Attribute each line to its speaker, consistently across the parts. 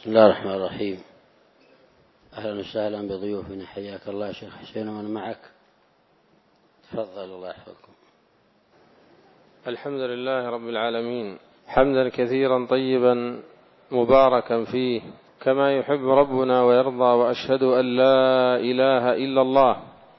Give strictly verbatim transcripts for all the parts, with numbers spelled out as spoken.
Speaker 1: بسم الله الرحمن الرحيم. أهلا وسهلا بضيوفنا، حياك الله شيخ حسين ومن معك. تفضل الله يحفظكم.
Speaker 2: الحمد لله رب العالمين، حمدا كثيرا طيبا مباركا فيه كما يحب ربنا ويرضى، وأشهد أن لا إله إلا الله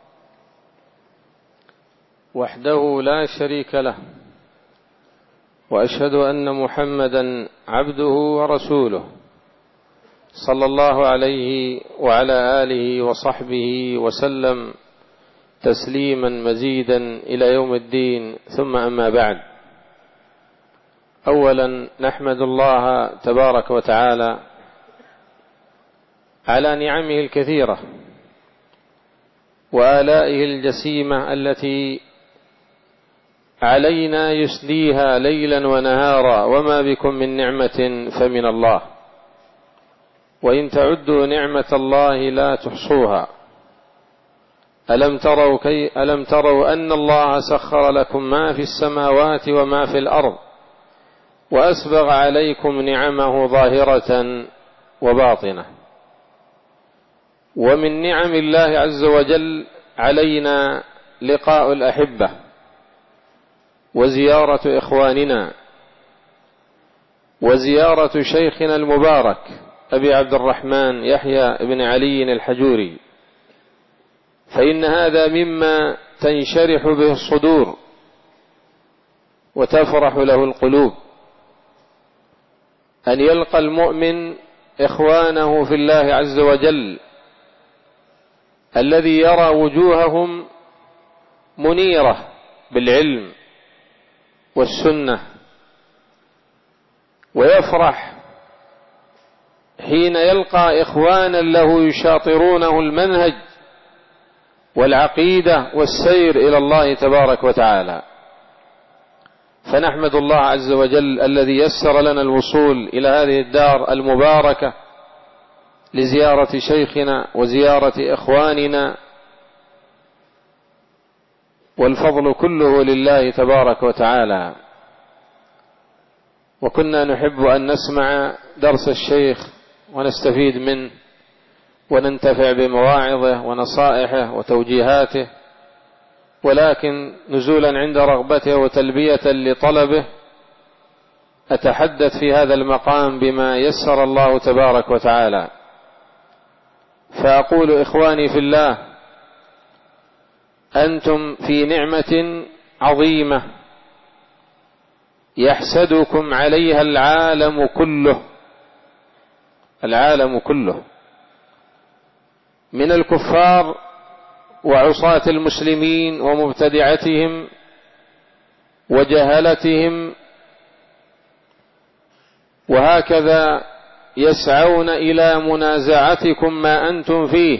Speaker 2: وحده لا شريك له، وأشهد أن محمدا عبده ورسوله صلى الله عليه وعلى آله وصحبه وسلم تسليما مزيدا إلى يوم الدين. ثم أما بعد، أولا نحمد الله تبارك وتعالى على نعمه الكثيرة وآلائه الجسيمة التي علينا يسديها ليلا ونهارا، وما بكم من نعمة فمن الله، وإن تعدوا نعمة الله لا تحصوها. ألم تروا, كي ألم تروا أن الله سخر لكم ما في السماوات وما في الأرض وأسبغ عليكم نعمه ظاهرة وباطنة. ومن نعم الله عز وجل علينا لقاء الأحبة وزيارة إخواننا وزيارة شيخنا المبارك أبي عبد الرحمن يحيى بن علي الحجوري، فإن هذا مما تنشرح به الصدور وتفرح له القلوب، أن يلقى المؤمن إخوانه في الله عز وجل الذي يرى وجوههم منيرة بالعلم والسنة، ويفرح حين يلقى إخوانا له يشاطرونه المنهج والعقيدة والسير إلى الله تبارك وتعالى. فنحمد الله عز وجل الذي يسر لنا الوصول إلى هذه الدار المباركة لزيارة شيخنا وزيارة إخواننا، والفضل كله لله تبارك وتعالى. وكنا نحب أن نسمع درس الشيخ ونستفيد منه وننتفع بمواعظه ونصائحه وتوجيهاته، ولكن نزولا عند رغبته وتلبية لطلبه أتحدث في هذا المقام بما يسر الله تبارك وتعالى. فأقول إخواني في الله، أنتم في نعمة عظيمة يحسدكم عليها العالم كله، العالم كله من الكفار وعصاة المسلمين ومبتدعتهم وجهلتهم، وهكذا يسعون إلى منازعتكم ما أنتم فيه،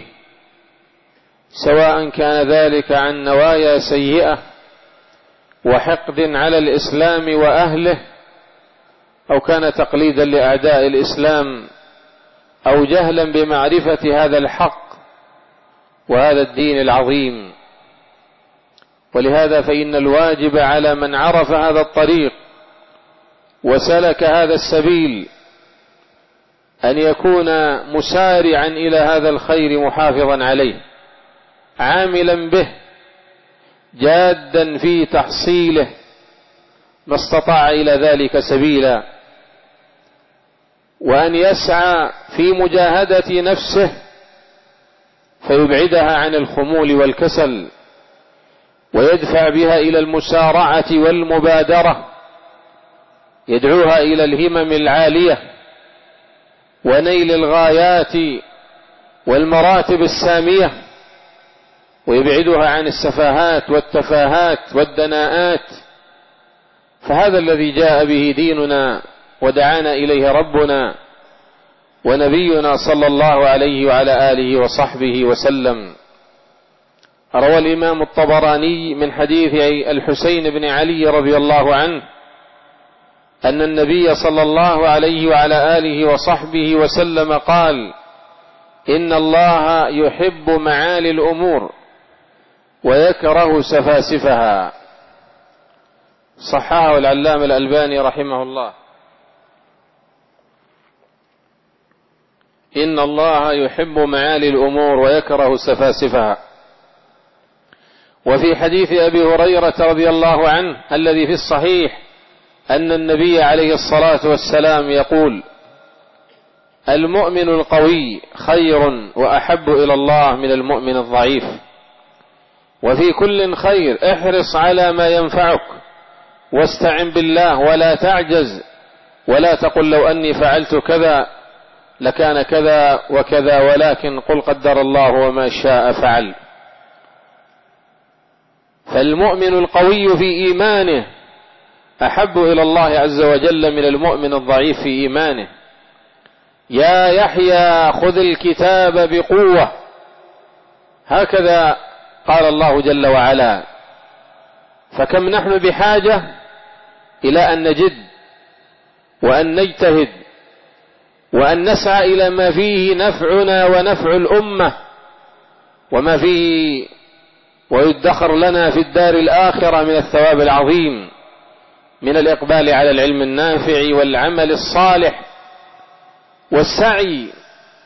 Speaker 2: سواء كان ذلك عن نوايا سيئة وحقد على الإسلام وأهله، أو كان تقليدا لأعداء الإسلام، أو جهلا بمعرفة هذا الحق وهذا الدين العظيم. ولهذا فإن الواجب على من عرف هذا الطريق وسلك هذا السبيل أن يكون مسارعا إلى هذا الخير محافظا عليه، عاملا به، جادا في تحصيله ما استطاع إلى ذلك سبيلا، وأن يسعى في مجاهدة نفسه فيبعدها عن الخمول والكسل، ويدفع بها إلى المسارعة والمبادرة، يدعوها إلى الهمم العالية ونيل الغايات والمراتب السامية، ويبعدها عن السفاهات والتفاهات والدناءات. فهذا الذي جاء به ديننا ودعانا إليه ربنا ونبينا صلى الله عليه وعلى آله وصحبه وسلم. روى الإمام الطبراني من حديث الحسين بن علي رضي الله عنه أن النبي صلى الله عليه وعلى آله وصحبه وسلم قال: إن الله يحب معالي الأمور ويكره سفاسفها. صححه العلامة الألباني رحمه الله. إن الله يحب معالي الأمور ويكره سفاسفها. وفي حديث أبي هريرة رضي الله عنه الذي في الصحيح أن النبي عليه الصلاة والسلام يقول: المؤمن القوي خير وأحب إلى الله من المؤمن الضعيف، وفي كل خير، احرص على ما ينفعك واستعن بالله ولا تعجز، ولا تقل لو أني فعلت كذا لكان كذا وكذا، ولكن قل قدر الله وما شاء فعل. فالمؤمن القوي في إيمانه أحب إلى الله عز وجل من المؤمن الضعيف في إيمانه. يا يحيى خذ الكتاب بقوة، هكذا قال الله جل وعلا. فكم نحن بحاجة إلى أن نجد وأن نجتهد وأن نسعى إلى ما فيه نفعنا ونفع الأمة، وما فيه ويدخر لنا في الدار الآخرة من الثواب العظيم، من الإقبال على العلم النافع والعمل الصالح والسعي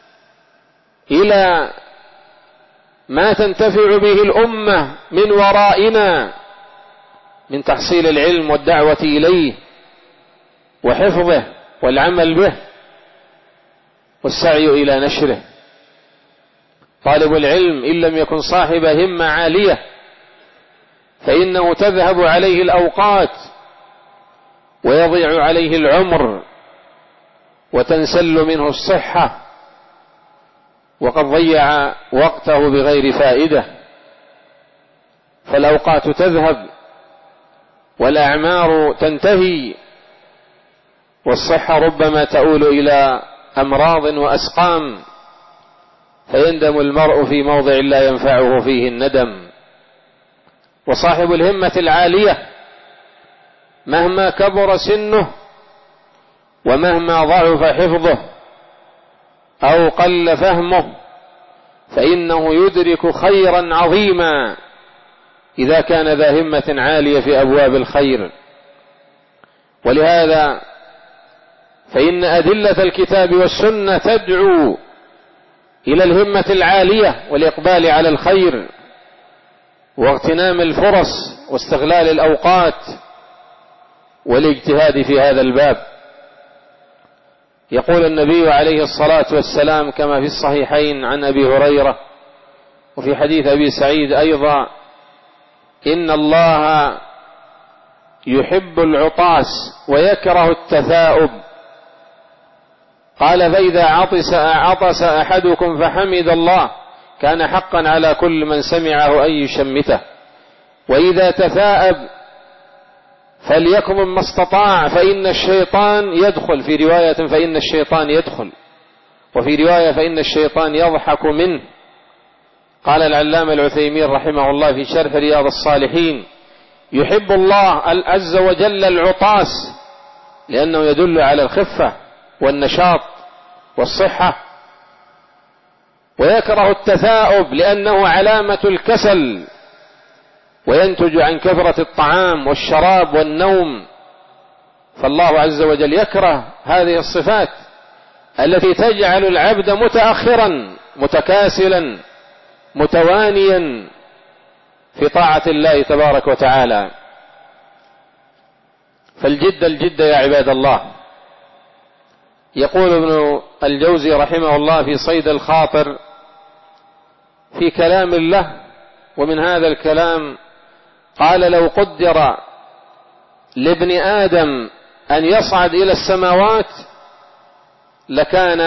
Speaker 2: إلى ما تنتفع به الأمة من ورائنا من تحصيل العلم والدعوة إليه وحفظه والعمل به والسعي إلى نشره. طالب العلم إن لم يكن صاحب همة عالية فإنه تذهب عليه الأوقات ويضيع عليه العمر وتنسل منه الصحة، وقد ضيع وقته بغير فائدة. فالأوقات تذهب والأعمار تنتهي، والصحة ربما تؤول إلى أمراض وأسقام، فيندم المرء في موضع لا ينفعه فيه الندم. وصاحب الهمة العالية مهما كبر سنه ومهما ضعف حفظه أو قل فهمه فإنه يدرك خيرا عظيما إذا كان ذا همة عالية في أبواب الخير. ولهذا فإن أدلة الكتاب والسنة تدعو إلى الهمة العالية والإقبال على الخير واغتنام الفرص واستغلال الأوقات والاجتهاد في هذا الباب. يقول النبي عليه الصلاة والسلام كما في الصحيحين عن أبي هريرة وفي حديث أبي سعيد أيضا: إن الله يحب العطاس ويكره التثاؤب. قال: فإذا عطس عطس أحدكم فحمد الله كان حقا على كل من سمعه أن يشمته، وإذا تثاءب فليكن ما استطاع فإن الشيطان يدخل، في رواية فإن الشيطان يدخل، وفي رواية فإن الشيطان يضحك منه. قال العلامة العثيمين رحمه الله في شرح رياض الصالحين: يحب الله عز وجل العطاس لأنه يدل على الخفة والنشاط والصحة، ويكره التثاؤب لأنه علامة الكسل وينتج عن كثرة الطعام والشراب والنوم. فالله عز وجل يكره هذه الصفات التي تجعل العبد متأخرا متكاسلا متوانيا في طاعة الله تبارك وتعالى. فالجد الجد يا عباد الله. يقول ابن الجوزي رحمه الله في صيد الخاطر في كلام له، ومن هذا الكلام قال: لو قدر لابن آدم أن يصعد إلى السماوات لكان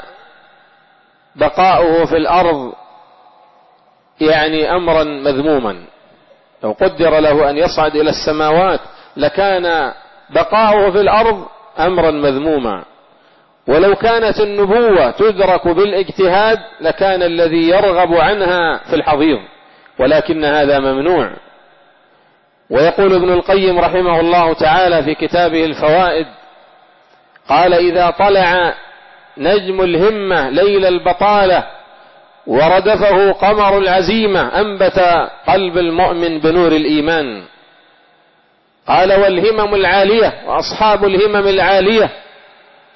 Speaker 2: بقاؤه في الأرض يعني أمرا مذموما. لو قدر له أن يصعد إلى السماوات لكان بقاؤه في الأرض أمرا مذموما. ولو كانت النبوة تدرك بالاجتهاد لكان الذي يرغب عنها في الحضيض، ولكن هذا ممنوع. ويقول ابن القيم رحمه الله تعالى في كتابه الفوائد: قال: إذا طلع نجم الهمة ليل البطالة وردفه قمر العزيمة أنبت قلب المؤمن بنور الإيمان. قال: والهمم العالية وأصحاب الهمم العالية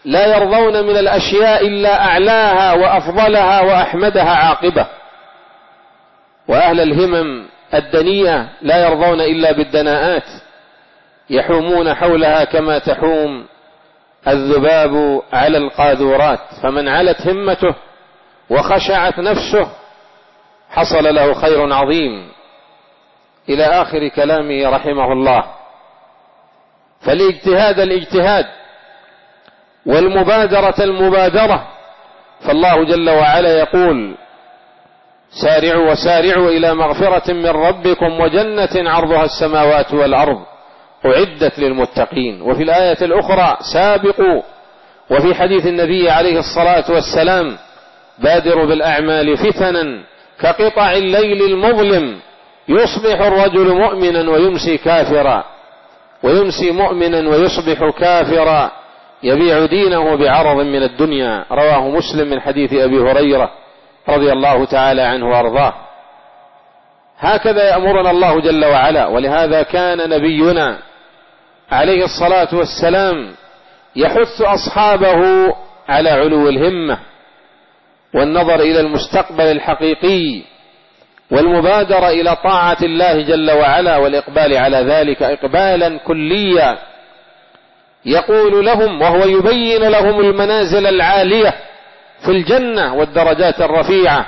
Speaker 2: لا يرضون من الأشياء إلا أعلاها وأفضلها وأحمدها عاقبة، وأهل الهمم الدنيئة لا يرضون إلا بالدناءات، يحومون حولها كما تحوم الذباب على القاذورات. فمن علت همته وخشعت نفسه حصل له خير عظيم، إلى آخر كلامه رحمه الله. فالاجتهاد الاجتهاد والمبادرة المبادرة، فالله جل وعلا يقول: سارعوا وسارعوا إلى مغفرة من ربكم وجنة عرضها السماوات والأرض أعدت للمتقين. وفي الآية الأخرى: سابقوا. وفي حديث النبي عليه الصلاة والسلام: بادروا بالأعمال فتنا كقطع الليل المظلم، يصبح الرجل مؤمنا ويمسي كافرا، ويمسي مؤمنا ويصبح كافرا، يبيع دينه بعرض من الدنيا. رواه مسلم من حديث أبي هريرة رضي الله تعالى عنه وأرضاه. هكذا يأمرنا الله جل وعلا. ولهذا كان نبينا عليه الصلاة والسلام يحث أصحابه على علو الهمة والنظر إلى المستقبل الحقيقي والمبادرة إلى طاعة الله جل وعلا والإقبال على ذلك إقبالا كليا. يقول لهم وهو يبين لهم المنازل العالية في الجنة والدرجات الرفيعة: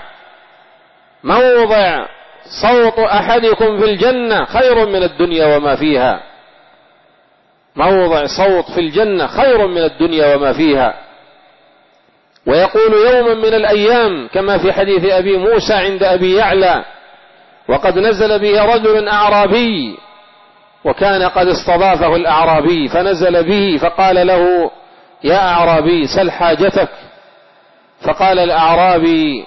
Speaker 2: موضع صوت أحدكم في الجنة خير من الدنيا وما فيها. موضع صوت في الجنة خير من الدنيا وما فيها. ويقول: يوما من الأيام، كما في حديث أبي موسى عند أبي يعلى: وقد نزل به رجل أعرابي، وكان قد استضافه الأعرابي، فنزل به فقال له: يا أعرابي سل حاجتك. فقال الأعرابي: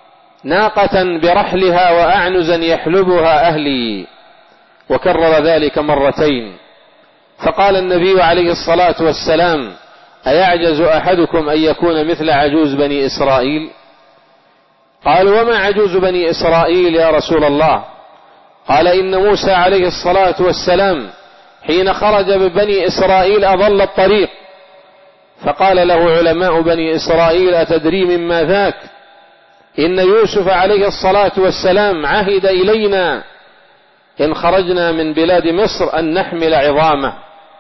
Speaker 2: ناقة برحلها وأعنزا يحلبها أهلي. وكرر ذلك مرتين. فقال النبي عليه الصلاة والسلام: أيعجز أحدكم أن يكون مثل عجوز بني إسرائيل؟ قالوا: وما عجوز بني إسرائيل يا رسول الله؟ قال: إن موسى عليه الصلاة والسلام حين خرج ببني إسرائيل أضل الطريق، فقال له علماء بني إسرائيل: أتدري مما ذاك؟ إن يوسف عليه الصلاة والسلام عهد إلينا إن خرجنا من بلاد مصر أن نحمل عظامه.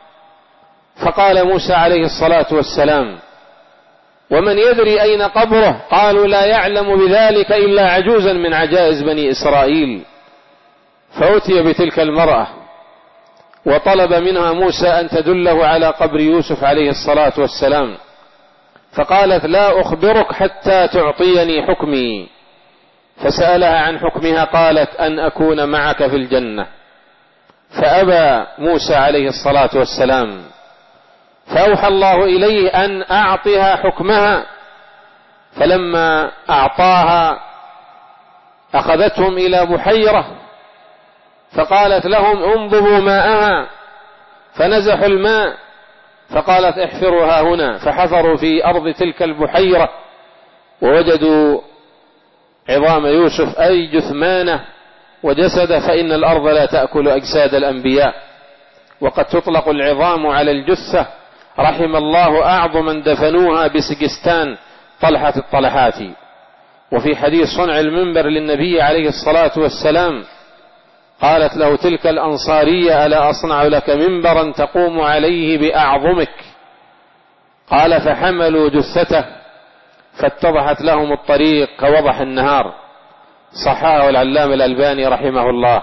Speaker 2: فقال موسى عليه الصلاة والسلام: ومن يدري أين قبره؟ قالوا: لا يعلم بذلك إلا عجوزا من عجائز بني إسرائيل. فأتي بتلك المرأة وطلب منها موسى أن تدله على قبر يوسف عليه الصلاة والسلام، فقالت: لا أخبرك حتى تعطيني حكمي. فسألها عن حكمها، قالت: أن أكون معك في الجنة. فأبى موسى عليه الصلاة والسلام، فأوحى الله إليه أن أعطها حكمها. فلما أعطاها أخذتهم إلى بحيرة، فقالت لهم: انضبوا ماءها. فنزحوا الماء، فقالت: احفرها هنا. فحفروا في أرض تلك البحيرة ووجدوا عظام يوسف، أي جثمانه وجسده، فإن الأرض لا تأكل أجساد الأنبياء، وقد تطلق العظام على الجثة. رحم الله أعظما دفنوها بسجستان طلحة الطلحاتي. وفي حديث صنع المنبر للنبي عليه الصلاة والسلام قالت له تلك الأنصارية: ألا أصنع لك منبرا تقوم عليه بأعظمك؟ قال: فحملوا جثته فاتضحت لهم الطريق كوضح النهار. صححه العلامة الألباني رحمه الله.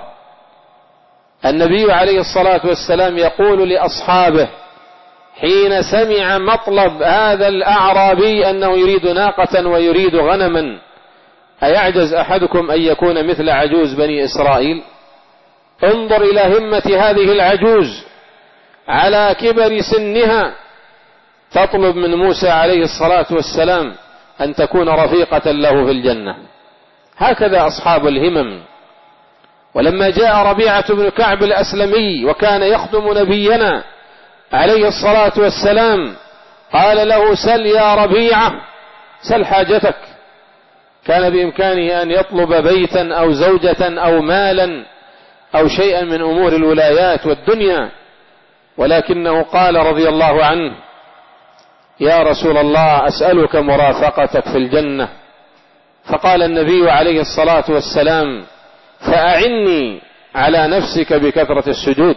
Speaker 2: النبي عليه الصلاة والسلام يقول لأصحابه حين سمع مطلب هذا الأعرابي أنه يريد ناقة ويريد غنما: أيعجز أحدكم أن يكون مثل عجوز بني إسرائيل؟ انظر إلى همة هذه العجوز على كبر سنها، تطلب من موسى عليه الصلاة والسلام أن تكون رفيقة له في الجنة. هكذا أصحاب الهمم. ولما جاء ربيعة بن كعب الأسلمي وكان يخدم نبينا عليه الصلاة والسلام قال له: سل يا ربيعة، سل حاجتك. كان بإمكانه أن يطلب بيتا أو زوجة أو مالا أو شيئا من أمور الولايات والدنيا، ولكنه قال رضي الله عنه: يا رسول الله أسألك مرافقتك في الجنة. فقال النبي عليه الصلاة والسلام فأعني على نفسك بكثرة السجود.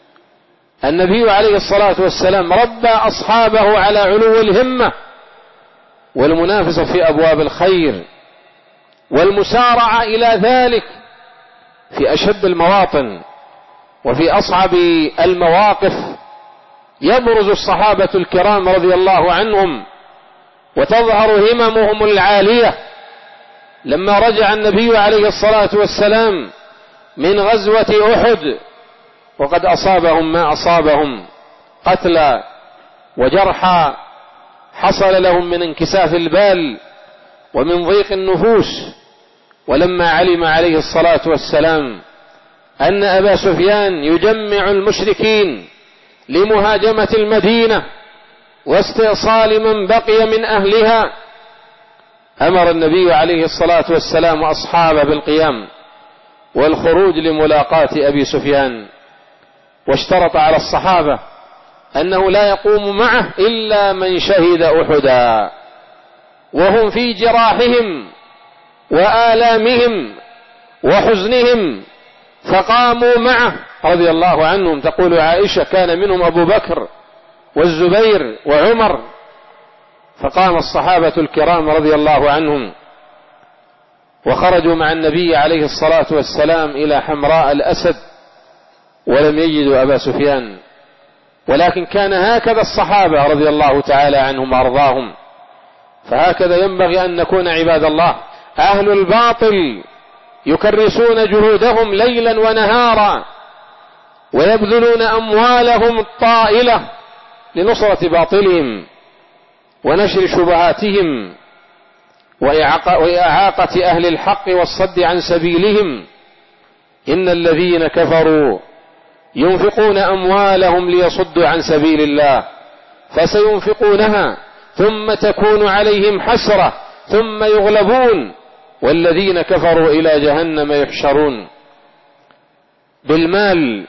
Speaker 2: النبي عليه الصلاة والسلام ربى أصحابه على علو الهمة والمنافسة في أبواب الخير والمسارعة إلى ذلك في أشد المواطن وفي أصعب المواقف. يبرز الصحابة الكرام رضي الله عنهم وتظهر هممهم العالية لما رجع النبي عليه الصلاة والسلام من غزوة أحد وقد أصابهم ما أصابهم قتلى وجرحى حصل لهم من انكساف البال ومن ضيق النفوس. ولما علم عليه الصلاة والسلام أن أبا سفيان يجمع المشركين لمهاجمة المدينة واستئصال من بقي من أهلها أمر النبي عليه الصلاة والسلام أصحابه بالقيام والخروج لملاقاة أبي سفيان، واشترط على الصحابة أنه لا يقوم معه إلا من شهد أحدا وهم في جراحهم وآلامهم وحزنهم فقاموا معه رضي الله عنهم. تقول عائشة كان منهم أبو بكر والزبير وعمر، فقام الصحابة الكرام رضي الله عنهم وخرجوا مع النبي عليه الصلاة والسلام إلى حمراء الأسد ولم يجدوا أبا سفيان. ولكن كان هكذا الصحابة رضي الله تعالى عنهم وأرضاهم، فهكذا ينبغي أن نكون عباد الله. أهل الباطل يكرسون جهودهم ليلا ونهارا ويبذلون أموالهم الطائلة لنصرة باطلهم ونشر شبهاتهم وإعاقة أهل الحق والصد عن سبيلهم. إن الذين كفروا ينفقون أموالهم ليصدوا عن سبيل الله فسينفقونها ثم تكون عليهم حسرة ثم يغلبون والذين كفروا إلى جهنم يحشرون. بالمال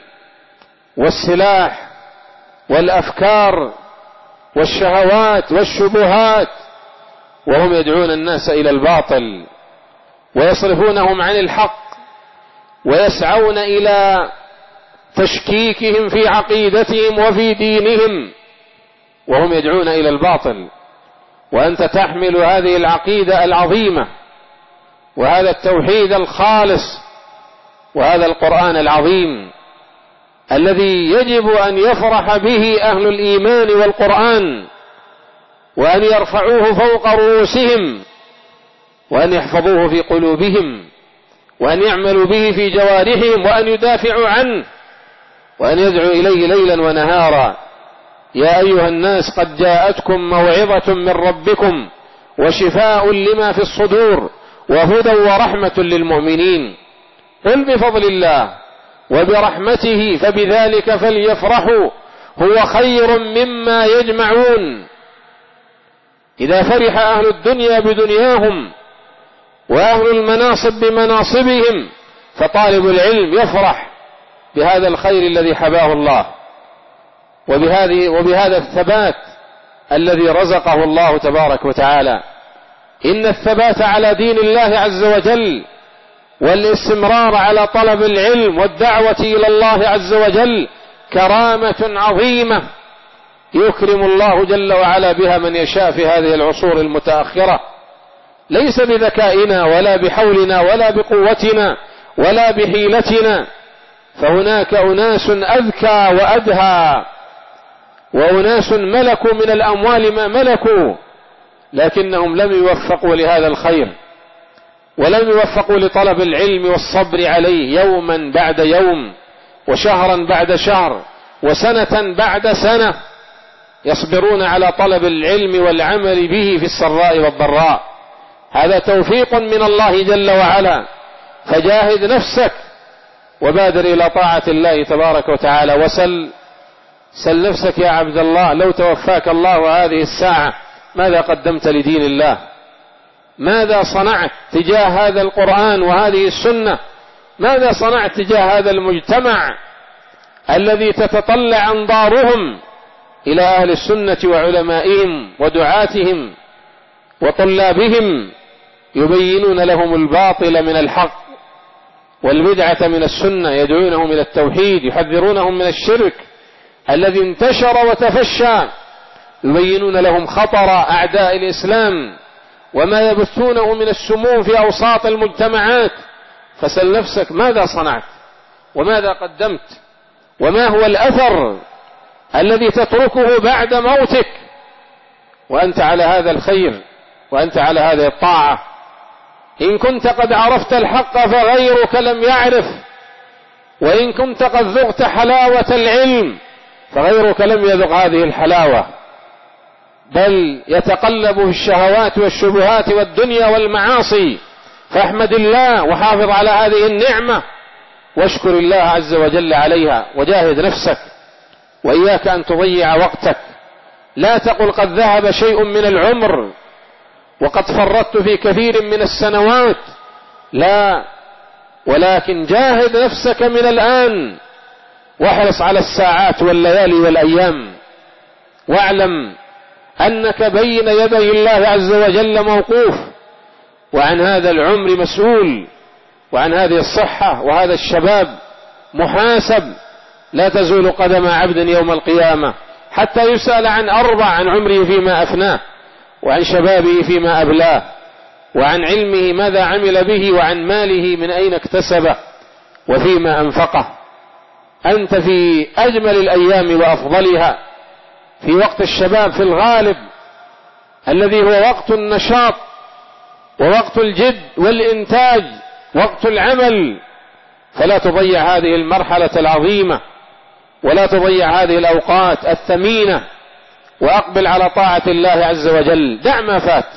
Speaker 2: والسلاح والأفكار والشهوات والشبهات، وهم يدعون الناس إلى الباطل ويصرفونهم عن الحق ويسعون إلى تشكيكهم في عقيدتهم وفي دينهم وهم يدعون إلى الباطل. وأنت تحمل هذه العقيدة العظيمة وهذا التوحيد الخالص وهذا القرآن العظيم الذي يجب أن يفرح به أهل الإيمان والقرآن وأن يرفعوه فوق رؤوسهم وأن يحفظوه في قلوبهم وأن يعملوا به في جوارحهم وأن يدافعوا عنه وأن يدعوا إليه ليلا ونهارا. يا أيها الناس قد جاءتكم موعظة من ربكم وشفاء لما في الصدور وهدى ورحمة للمؤمنين. قل بفضل الله وبرحمته فبذلك فليفرحوا هو خير مما يجمعون. إذا فرح أهل الدنيا بدنياهم وأهل المناصب بمناصبهم فطالب العلم يفرح بهذا الخير الذي حباه الله وبهذه وبهذا الثبات الذي رزقه الله تبارك وتعالى. إن الثبات على دين الله عز وجل والاستمرار على طلب العلم والدعوة إلى الله عز وجل كرامة عظيمة يكرم الله جل وعلا بها من يشاء في هذه العصور المتأخرة، ليس بذكائنا ولا بحولنا ولا بقوتنا ولا بحيلتنا. فهناك أناس أذكى وأدهى وأناس ملكوا من الأموال ما ملكوا لكنهم لم يوفقوا لهذا الخير ولم يوفقوا لطلب العلم والصبر عليه يوما بعد يوم وشهرا بعد شهر وسنة بعد سنة، يصبرون على طلب العلم والعمل به في السراء والضراء. هذا توفيق من الله جل وعلا، فجاهد نفسك وبادر إلى طاعة الله تبارك وتعالى. وسل سل نفسك يا عبد الله، لو توفاك الله هذه الساعة ماذا قدمت لدين الله؟ ماذا صنعت تجاه هذا القرآن وهذه السنة؟ ماذا صنعت تجاه هذا المجتمع الذي تتطلع أنظارهم إلى أهل السنة وعلمائهم ودعاتهم وطلابهم، يبينون لهم الباطل من الحق والبدعة من السنة، يدعونهم إلى التوحيد، يحذرونهم من الشرك الذي انتشر وتفشى، يبينون لهم خطر أعداء الإسلام وما يبثونه من السموم في أوساط المجتمعات. فسل نفسك ماذا صنعت وماذا قدمت وما هو الأثر الذي تتركه بعد موتك وأنت على هذا الخير وأنت على هذه الطاعة. إن كنت قد عرفت الحق فغيرك لم يعرف، وإن كنت قد ذقت حلاوة العلم فغيرك لم يذق هذه الحلاوة، بل يتقلب في الشهوات والشبهات والدنيا والمعاصي. فاحمد الله وحافظ على هذه النعمة واشكر الله عز وجل عليها، وجاهد نفسك، وإياك أن تضيع وقتك. لا تقل قد ذهب شيء من العمر وقد فرطت في كثير من السنوات، لا، ولكن جاهد نفسك من الآن واحرص على الساعات والليالي والأيام، واعلم أنك بين يدي الله عز وجل موقوف، وعن هذا العمر مسؤول، وعن هذه الصحة وهذا الشباب محاسب. لا تزول قدم عبد يوم القيامة حتى يسأل عن أربع: عن عمره فيما أفناه، وعن شبابه فيما أبلاه، وعن علمه ماذا عمل به، وعن ماله من أين اكتسبه وفيما أنفقه. أنت في أجمل الأيام وأفضلها، في وقت الشباب في الغالب الذي هو وقت النشاط ووقت الجد والإنتاج، وقت العمل، فلا تضيع هذه المرحلة العظيمة ولا تضيع هذه الأوقات الثمينة، وأقبل على طاعة الله عز وجل. دع ما فات،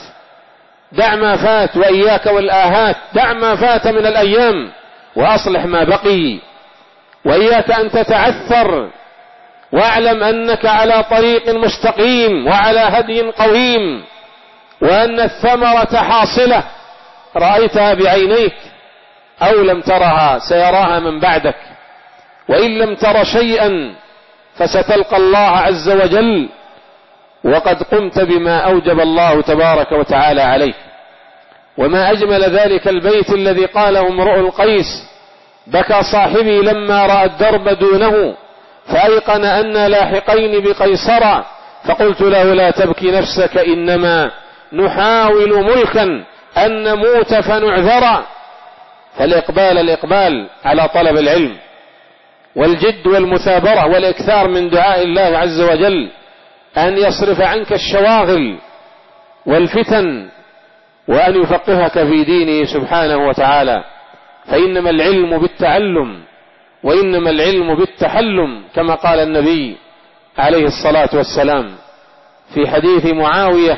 Speaker 2: دع ما فات، وإياك والآهات. دع ما فات من الأيام وأصلح ما بقي، وإياك أن تتعثر، واعلم أنك على طريق مستقيم وعلى هدي قويم، وأن الثمرة حاصلة رأيتها بعينيك، أو لم ترها سيراها من بعدك. وإن لم تر شيئا فستلقى الله عز وجل وقد قمت بما أوجب الله تبارك وتعالى عليك. وما أجمل ذلك البيت الذي قاله امرؤ القيس: بكى صاحبي لما رأى الدرب دونه فأيقن أن لاحقين بقيصر، فقلت له لا تبكي نفسك إنما نحاول ملكا أن نموت فنعذر. فالإقبال الإقبال على طلب العلم، والجد والمثابرة والإكثار من دعاء الله عز وجل أن يصرف عنك الشواغل والفتن، وأن يفقهك في دينه سبحانه وتعالى. فإنما العلم بالتعلم، وإنما العلم بالتحلم، كما قال النبي عليه الصلاة والسلام في حديث معاوية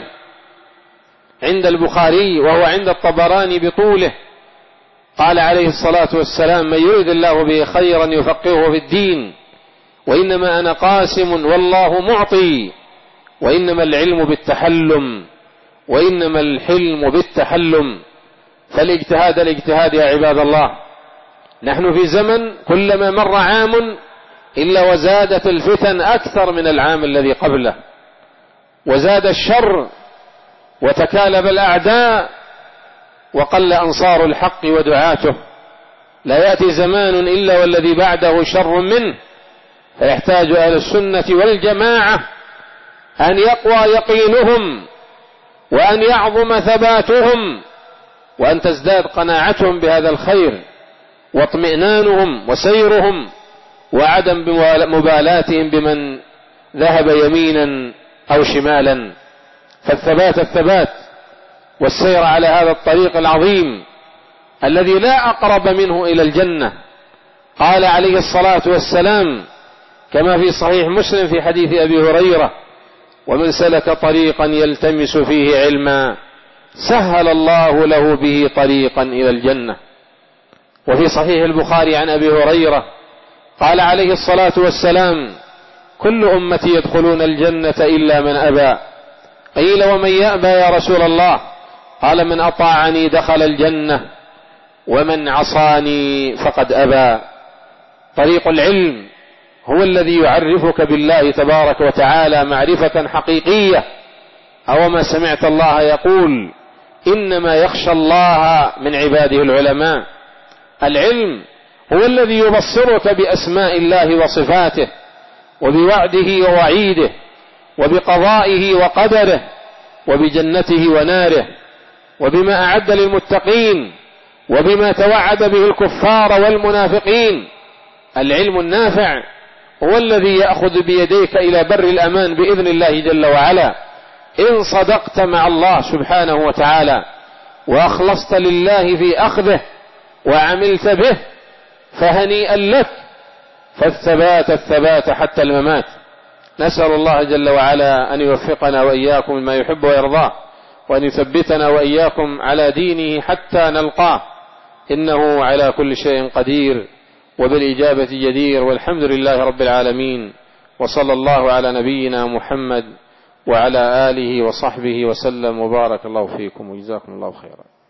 Speaker 2: عند البخاري وهو عند الطبراني بطوله، قال عليه الصلاة والسلام: من يريد الله به خيرا يفقهه في الدين، وإنما أنا قاسم والله معطي، وإنما العلم بالتحلم، وإنما الحلم بالتحلم. فالاجتهاد الاجتهاد يا عباد الله. نحن في زمن كلما مر عام إلا وزادت الفتن أكثر من العام الذي قبله، وزاد الشر وتكالب الأعداء وقل أنصار الحق ودعاته. لا يأتي زمان إلا والذي بعده شر منه، فيحتاج أهل السنة والجماعة أن يقوى يقينهم، وأن يعظم ثباتهم، وأن تزداد قناعتهم بهذا الخير، واطمئنانهم وسيرهم، وعدم مبالاتهم بمن ذهب يمينا أو شمالا. فالثبات الثبات والسير على هذا الطريق العظيم الذي لا أقرب منه إلى الجنة. قال عليه الصلاة والسلام كما في صحيح مسلم في حديث أبي هريرة: ومن سلك طريقا يلتمس فيه علما سهل الله له به طريقا إلى الجنة. وفي صحيح البخاري عن أبي هريرة قال عليه الصلاة والسلام: كل أمتي يدخلون الجنة إلا من أبى. قيل: ومن يأبى يا رسول الله؟ قال: من أطاعني دخل الجنة ومن عصاني فقد أبى. طريق العلم هو الذي يعرفك بالله تبارك وتعالى معرفة حقيقية. أو ما سمعت الله يقول إنما يخشى الله من عباده العلماء. العلم هو الذي يبصرك بأسماء الله وصفاته وبوعده ووعيده وبقضائه وقدره وبجنته وناره وبما أعد للمتقين وبما توعد به الكفار والمنافقين. العلم النافع هو الذي يأخذ بيديك إلى بر الأمان بإذن الله جل وعلا إن صدقت مع الله سبحانه وتعالى وأخلصت لله في أخذه وعملت به، فهنيئا لك، فالثبات الثبات حتى الممات. نسأل الله جل وعلا أن يوفقنا وإياكم لما يحب ويرضاه، وأن يثبتنا وإياكم على دينه حتى نلقاه، إنه على كل شيء قدير وبالإجابة جدير. والحمد لله رب العالمين، وصلى الله على نبينا محمد وعلى آله وصحبه وسلم، وبارك الله فيكم وجزاكم الله خيرا.